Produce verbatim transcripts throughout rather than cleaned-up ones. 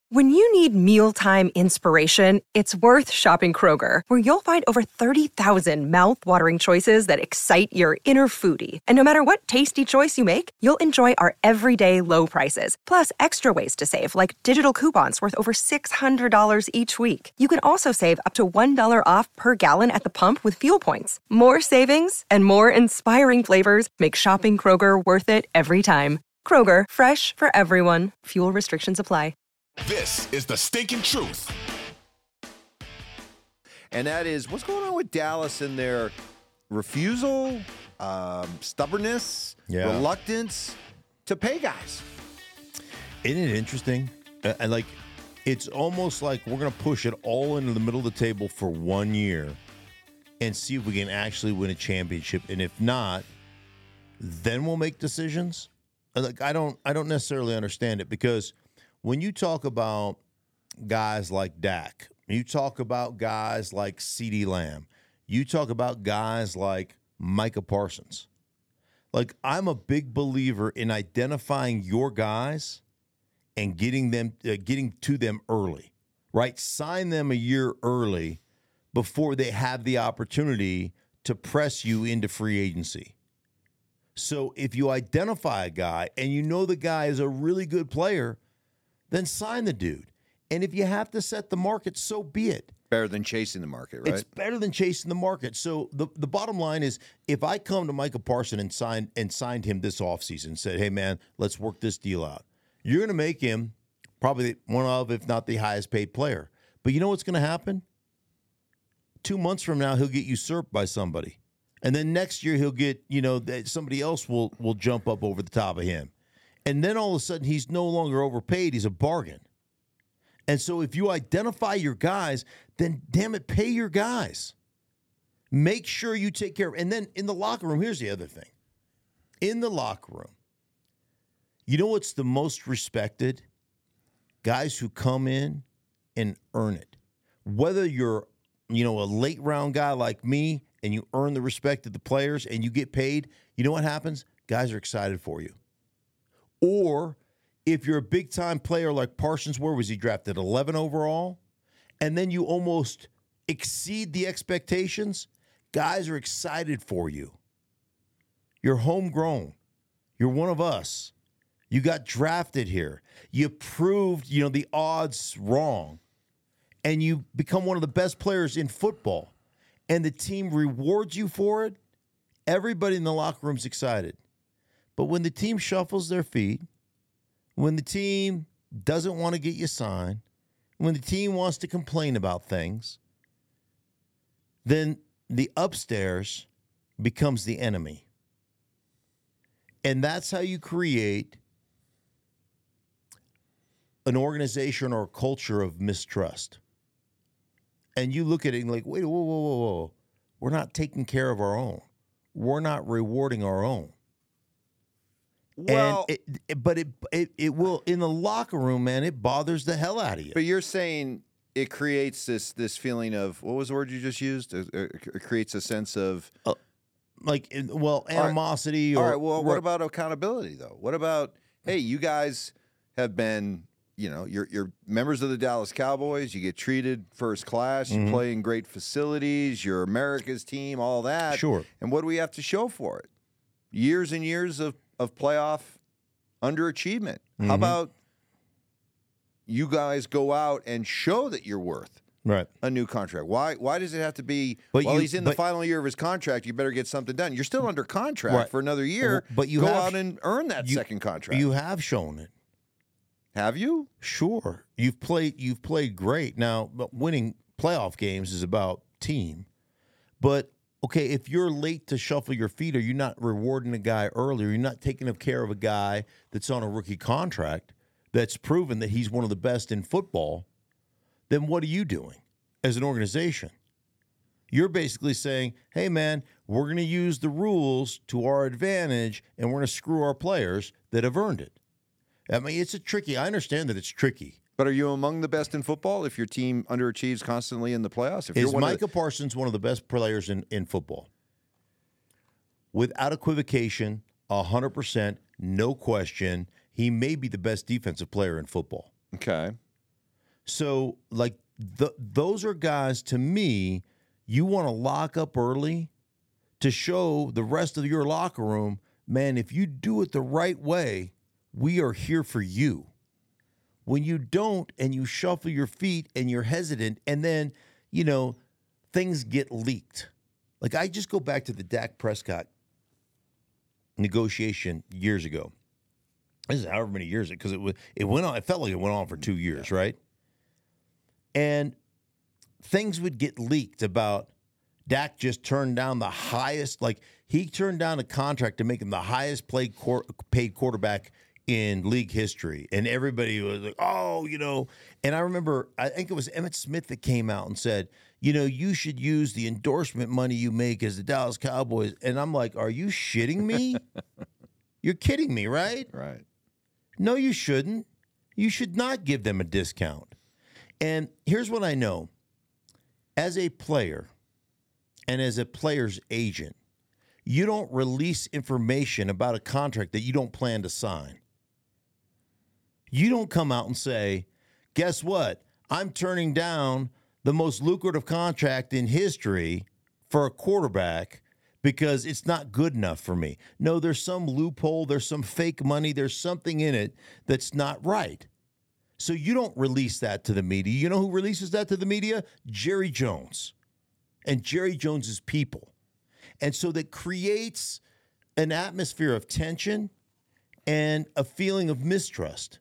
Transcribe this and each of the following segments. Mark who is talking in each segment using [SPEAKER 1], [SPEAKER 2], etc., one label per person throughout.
[SPEAKER 1] When you need mealtime inspiration, it's worth shopping Kroger, where you'll find over thirty thousand mouth-watering choices that excite your inner foodie. And no matter what tasty choice you make, you'll enjoy our everyday low prices, plus extra ways to save, like digital coupons worth over six hundred dollars each week. You can also save up to one dollar off per gallon at the pump with fuel points. More savings and more inspiring flavors make shopping Kroger worth it every time. Kroger, fresh for everyone. Fuel restrictions apply.
[SPEAKER 2] This is the stinking truth.
[SPEAKER 3] And that is, what's going on with Dallas and their refusal, um, stubbornness,
[SPEAKER 4] yeah.
[SPEAKER 3] reluctance to pay guys?
[SPEAKER 4] Isn't it interesting? Uh, and like, it's almost like we're going to push it all into the middle of the table for one year and see if we can actually win a championship. And if not, then we'll make decisions. Like, I don't, I don't necessarily understand it, because when you talk about guys like Dak, you talk about guys like CeeDee Lamb, you talk about guys like Micah Parsons. Like, I'm a big believer in identifying your guys and getting them, uh, getting to them early, right? Sign them a year early before they have the opportunity to press you into free agency. So if you identify a guy and you know the guy is a really good player, then sign the dude. And if you have to set the market, so be it.
[SPEAKER 3] Better than chasing the market, right?
[SPEAKER 4] It's better than chasing the market. So the, the bottom line is, if I come to Micah Parsons and signed and signed him this offseason and said, hey, man, let's work this deal out, you're going to make him probably one of, if not the highest paid player. But you know what's going to happen? Two months from now, he'll get usurped by somebody. And then next year, he'll get, you know, somebody else will will jump up over the top of him. And then all of a sudden, he's no longer overpaid. He's a bargain. And so if you identify your guys, then damn it, pay your guys. Make sure you take care of. And then in the locker room, here's the other thing. In the locker room, you know what's the most respected? Guys who come in and earn it. Whether you're, you know, a late round guy like me and you earn the respect of the players and you get paid, you know what happens? Guys are excited for you. Or if you're a big-time player like Parsons, where was he drafted? eleven overall? And then you almost exceed the expectations, guys are excited for you. You're homegrown. You're one of us. You got drafted here. You proved, you know, the odds wrong. And you become one of the best players in football. And the team rewards you for it. Everybody in the locker room's excited. But when the team shuffles their feet, when the team doesn't want to get you signed, when the team wants to complain about things, then the upstairs becomes the enemy. And that's how you create an organization or a culture of mistrust. And you look at it and like, wait, whoa, whoa, whoa, whoa. We're not taking care of our own. We're not rewarding our own.
[SPEAKER 3] Well,
[SPEAKER 4] and it, it, but it, it it will in the locker room, man. It bothers the hell out of you.
[SPEAKER 3] But you're saying it creates this this feeling of, what was the word you just used? It, it creates a sense of
[SPEAKER 4] uh, like, well, animosity.
[SPEAKER 3] All
[SPEAKER 4] or
[SPEAKER 3] right. Well,
[SPEAKER 4] what
[SPEAKER 3] what about accountability though? What about, hey, you guys have been, you know, you're you're members of the Dallas Cowboys. You get treated first class. You
[SPEAKER 4] mm-hmm.
[SPEAKER 3] play in great facilities. You're America's team. All that.
[SPEAKER 4] Sure.
[SPEAKER 3] And what do we have to show for it? Years and years of of playoff underachievement. Mm-hmm. How about you guys go out and show that you're worth
[SPEAKER 4] right.
[SPEAKER 3] a new contract? Why Why does it have to be,
[SPEAKER 4] but
[SPEAKER 3] while
[SPEAKER 4] you,
[SPEAKER 3] he's in
[SPEAKER 4] but,
[SPEAKER 3] the final year of his contract, you better get something done? You're still under contract
[SPEAKER 4] right.
[SPEAKER 3] for another year.
[SPEAKER 4] But you
[SPEAKER 3] go
[SPEAKER 4] have,
[SPEAKER 3] out and earn that
[SPEAKER 4] you,
[SPEAKER 3] second contract.
[SPEAKER 4] You have shown it.
[SPEAKER 3] Have you?
[SPEAKER 4] Sure. You've played you've played great. Now, but winning playoff games is about team. But okay, if you're late to shuffle your feet, or you're not rewarding a guy earlier, you're not taking care of a guy that's on a rookie contract that's proven that he's one of the best in football, then what are you doing as an organization? You're basically saying, hey, man, we're going to use the rules to our advantage, and we're going to screw our players that have earned it. I mean, it's a tricky – I understand that it's tricky.
[SPEAKER 3] But are you among the best in football if your team underachieves constantly in the playoffs? If
[SPEAKER 4] Is
[SPEAKER 3] you're
[SPEAKER 4] Micah
[SPEAKER 3] the...
[SPEAKER 4] Parsons one of the best players in, in football? Without equivocation, one hundred percent, no question, he may be the best defensive player in football.
[SPEAKER 3] Okay.
[SPEAKER 4] So, like, the, those are guys, to me, you want to lock up early to show the rest of your locker room, man, if you do it the right way, we are here for you. When you don't and you shuffle your feet and you're hesitant and then, you know, things get leaked. Like, I just go back to the Dak Prescott negotiation years ago. This is however many years, because it was it went on. It felt like it went on for two years, right? And things would get leaked about Dak just turned down the highest, like he turned down a contract to make him the highest paid paid quarterback in league history, and everybody was like, "Oh, you know." And I remember, I think it was Emmitt Smith that came out and said, "You know, you should use the endorsement money you make as the Dallas Cowboys." And I'm like, "Are you shitting me? You're kidding me, right?"
[SPEAKER 3] Right.
[SPEAKER 4] No, you shouldn't. You should not give them a discount. And here's what I know: as a player and as a player's agent, you don't release information about a contract that you don't plan to sign. You don't come out and say, guess what? I'm turning down the most lucrative contract in history for a quarterback because it's not good enough for me. No, there's some loophole. There's some fake money. There's something in it that's not right. So you don't release that to the media. You know who releases that to the media? Jerry Jones and Jerry Jones's people. And so that creates an atmosphere of tension and a feeling of mistrust.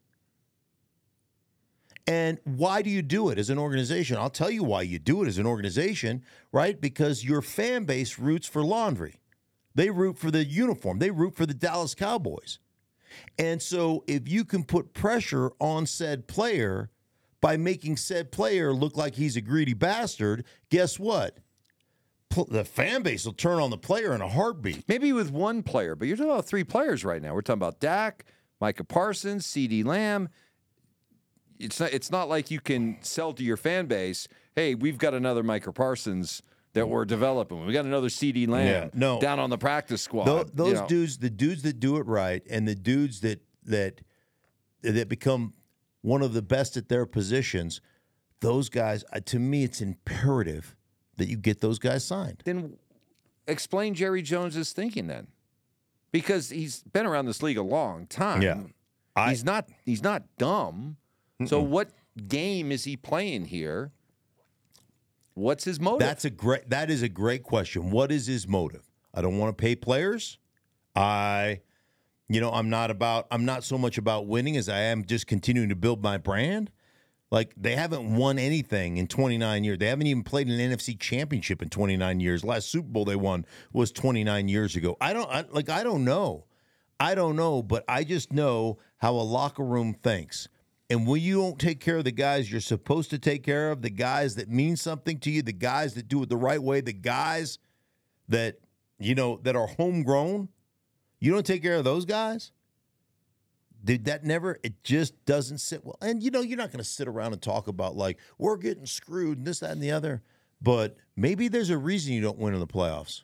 [SPEAKER 4] And why do you do it as an organization? I'll tell you why you do it as an organization, right? Because your fan base roots for laundry. They root for the uniform. They root for the Dallas Cowboys. And so if you can put pressure on said player by making said player look like he's a greedy bastard, guess what? The fan base will turn on the player in a heartbeat.
[SPEAKER 5] Maybe with one player, but you're talking about three players right now. We're talking about Dak, Micah Parsons, CeeDee Lamb. It's not, it's not like you can sell to your fan base, hey, we've got another Micah Parsons that we're developing. We got another CeeDee Lamb
[SPEAKER 4] Yeah, no.
[SPEAKER 5] down on the practice squad.
[SPEAKER 4] Those, those
[SPEAKER 5] you know.
[SPEAKER 4] dudes, the dudes that do it right, and the dudes that that that become one of the best at their positions, those guys, uh, to me, it's imperative that you get those guys signed.
[SPEAKER 5] Then explain Jerry Jones's thinking then, because he's been around this league a long time.
[SPEAKER 4] Yeah. I-
[SPEAKER 5] he's not he's not dumb. So what game is he playing here? What's his motive?
[SPEAKER 4] That's a great. That is a great question. What is his motive? I don't want to pay players. I, you know, I'm not about. I'm not so much about winning as I am just continuing to build my brand. Like, they haven't won anything in twenty-nine years. They haven't even played an N F C championship in twenty-nine years. Last Super Bowl they won was twenty-nine years ago. I don't I, like. I don't know. I don't know. But I just know how a locker room thinks. And when you don't take care of the guys you're supposed to take care of, the guys that mean something to you, the guys that do it the right way, the guys that, you know, that are homegrown, you don't take care of those guys, dude, that never, it just doesn't sit well. And, you know, you're not going to sit around and talk about, like, we're getting screwed and this, that, and the other. But maybe there's a reason you don't win in the playoffs.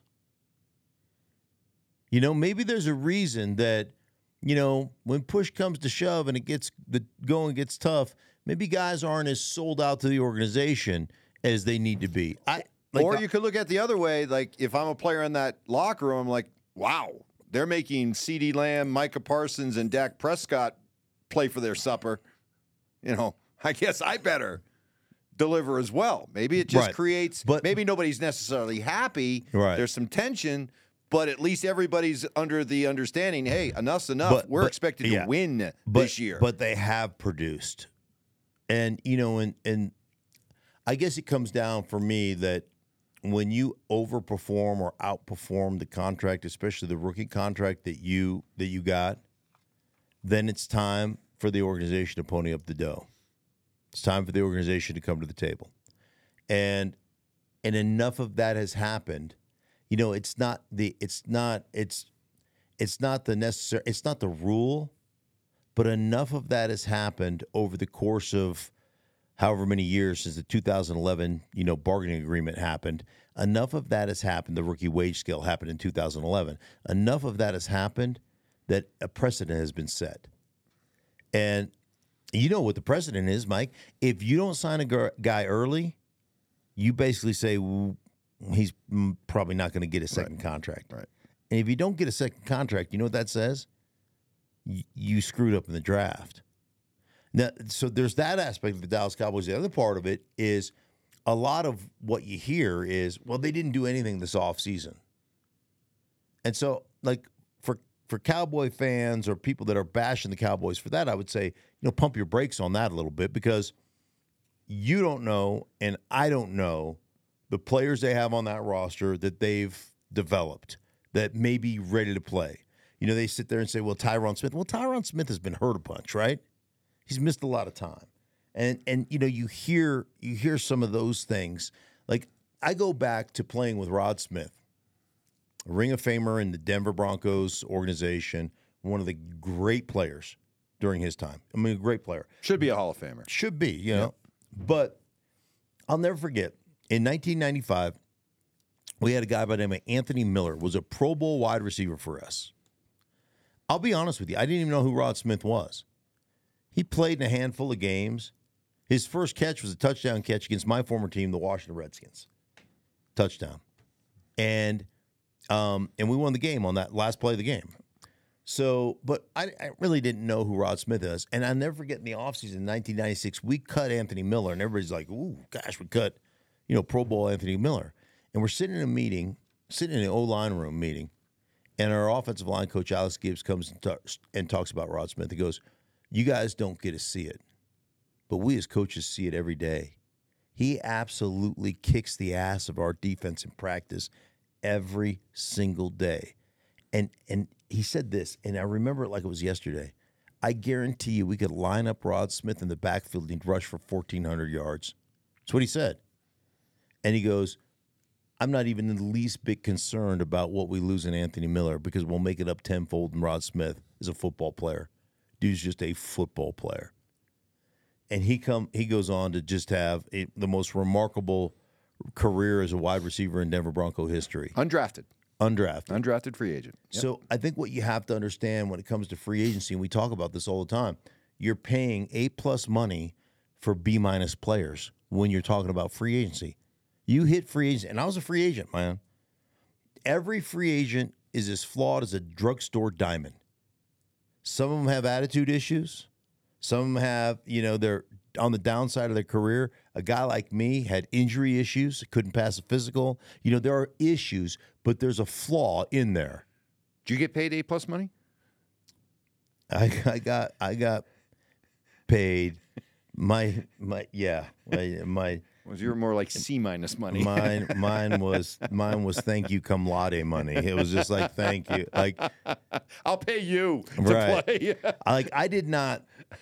[SPEAKER 4] You know, maybe there's a reason that, you know, when push comes to shove and it gets the going gets tough, maybe guys aren't as sold out to the organization as they need to be. I like,
[SPEAKER 3] or you could look at the other way. Like, if I'm a player in that locker room, I'm like, wow, they're making CeeDee Lamb, Micah Parsons, and Dak Prescott play for their supper. You know, I guess I better deliver as well. Maybe it just
[SPEAKER 4] Right.
[SPEAKER 3] creates,
[SPEAKER 4] But-
[SPEAKER 3] maybe nobody's necessarily happy.
[SPEAKER 4] Right.
[SPEAKER 3] There's some tension. But at least everybody's under the understanding, hey, enough's enough.
[SPEAKER 4] But-
[SPEAKER 3] We're
[SPEAKER 4] but-
[SPEAKER 3] expected
[SPEAKER 4] yeah.
[SPEAKER 3] to win
[SPEAKER 4] but,
[SPEAKER 3] this year.
[SPEAKER 4] But they have produced. And, you know, and and I guess it comes down for me that when you overperform or outperform the contract, especially the rookie contract that you that you got, then it's time for the organization to pony up the dough. It's time for the organization to come to the table. And and enough of that has happened. You know, it's not the it's not it's it's not the necessary it's not the rule, but enough of that has happened over the course of however many years since the two thousand eleven, you know, bargaining agreement happened. Enough of that has happened. The rookie wage scale happened in two thousand eleven. Enough of that has happened that a precedent has been set. And You know what the precedent is, Mike? If you don't sign a gu- guy early, you basically say well, he's mm, probably not going to get a second
[SPEAKER 3] Right.
[SPEAKER 4] contract.
[SPEAKER 3] Right.
[SPEAKER 4] And if you don't get a second contract, you know what that says? You, you screwed up in the draft. Now, so there's that aspect of the Dallas Cowboys. The other part of it is a lot of what you hear is, well, they didn't do anything this offseason. And so, like, for for Cowboy fans or people that are bashing the Cowboys for that, I would say, you know, pump your brakes on that a little bit because you don't know and I don't know the players they have on that roster that they've developed that may be ready to play. You know, they sit there and say, well, Tyron Smith. Well, Tyron Smith has been hurt a bunch, right? He's missed a lot of time. And, and you know, you hear you hear some of those things. Like, I go back to playing with Rod Smith, a Ring of Famer in the Denver Broncos organization, one of the great players during his time. I mean, a great player.
[SPEAKER 5] Should be a Hall of Famer.
[SPEAKER 4] Should be, you know. But I'll never forget, in nineteen ninety-five, we had a guy by the name of Anthony Miller, was a Pro Bowl wide receiver for us. I'll be honest with you, I didn't even know who Rod Smith was. He played in a handful of games. His first catch was a touchdown catch against my former team, the Washington Redskins. Touchdown. And um, and we won the game on that last play of the game. So, but I, I really didn't know who Rod Smith is. And I'll never forget in the offseason in nineteen ninety-six, we cut Anthony Miller, and everybody's like, ooh, gosh, we cut, you know, Pro Bowl Anthony Miller. And we're sitting in a meeting, sitting in an O-line room meeting, and our offensive line coach, Alex Gibbs, comes and, talks, and talks about Rod Smith. He goes, you guys don't get to see it, but we as coaches see it every day. He absolutely kicks the ass of our defense in practice every single day. And and he said this, and I remember it like it was yesterday. I guarantee you we could line up Rod Smith in the backfield and he'd rush for fourteen hundred yards. That's what he said. And he goes, I'm not even in the least bit concerned about what we lose in Anthony Miller because we'll make it up tenfold in Rod Smith as a football player. Dude's just a football player. And he come he goes on to just have a, the most remarkable career as a wide receiver in Denver Bronco history.
[SPEAKER 5] Undrafted.
[SPEAKER 4] Undrafted.
[SPEAKER 5] Undrafted free agent. Yep.
[SPEAKER 4] So I think what you have to understand when it comes to free agency, and we talk about this all the time, you're paying A-plus money for B-minus players when you're talking about free agency. You hit free agent, and I was a free agent, man. Every free agent is as flawed as a drugstore diamond. Some of them have attitude issues. Some of them have, you know, they're on the downside of their career. A guy like me had injury issues, couldn't pass a physical. You know, there are issues, but there's a flaw in there.
[SPEAKER 5] Did you get paid A plus money?
[SPEAKER 4] I, I got I got paid my my yeah my my
[SPEAKER 5] Was you were more like C minus money?
[SPEAKER 4] mine mine was mine was thank you cum laude money. It was just like thank you, like
[SPEAKER 5] I'll pay you to
[SPEAKER 4] Right.
[SPEAKER 5] play.
[SPEAKER 4] I, like I did not.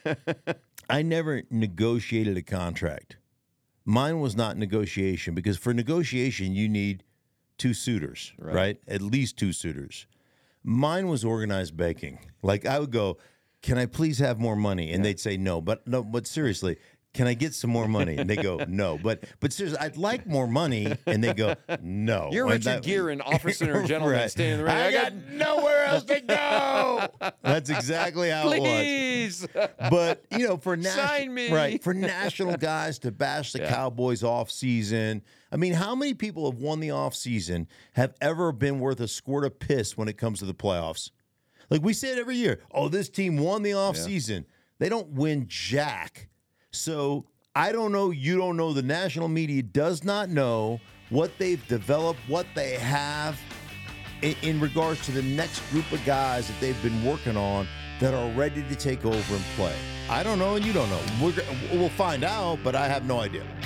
[SPEAKER 4] I never negotiated a contract. Mine was not negotiation because for negotiation you need two suitors, right?
[SPEAKER 5] Right.
[SPEAKER 4] At least two suitors. Mine was organized begging. Like I would go, "Can I please have more money?" And they'd say no. But no, but seriously, can I get some more money? And they go, no. But but seriously, I'd like more money. And they go, no.
[SPEAKER 5] You're
[SPEAKER 4] And
[SPEAKER 5] Richard
[SPEAKER 4] that-
[SPEAKER 5] Gere, an officer or gentleman,
[SPEAKER 4] Right.
[SPEAKER 5] standing in the ring.
[SPEAKER 4] I got nowhere else to go. That's exactly how it was.
[SPEAKER 5] Please.
[SPEAKER 4] But you know, for national
[SPEAKER 5] Sign me.
[SPEAKER 4] right for national guys to bash the
[SPEAKER 5] Yeah.
[SPEAKER 4] Cowboys off season. I mean, how many people have won the off season have ever been worth a squirt of piss when it comes to the playoffs? Like we say it every year. Oh, this team won the off season. They don't win jack. So I don't know. You don't know. The national media does not know what they've developed, what they have in, in regards to the next group of guys that they've been working on that are ready to take over and play. I don't know, and you don't know. We're, we'll find out, but I have no idea.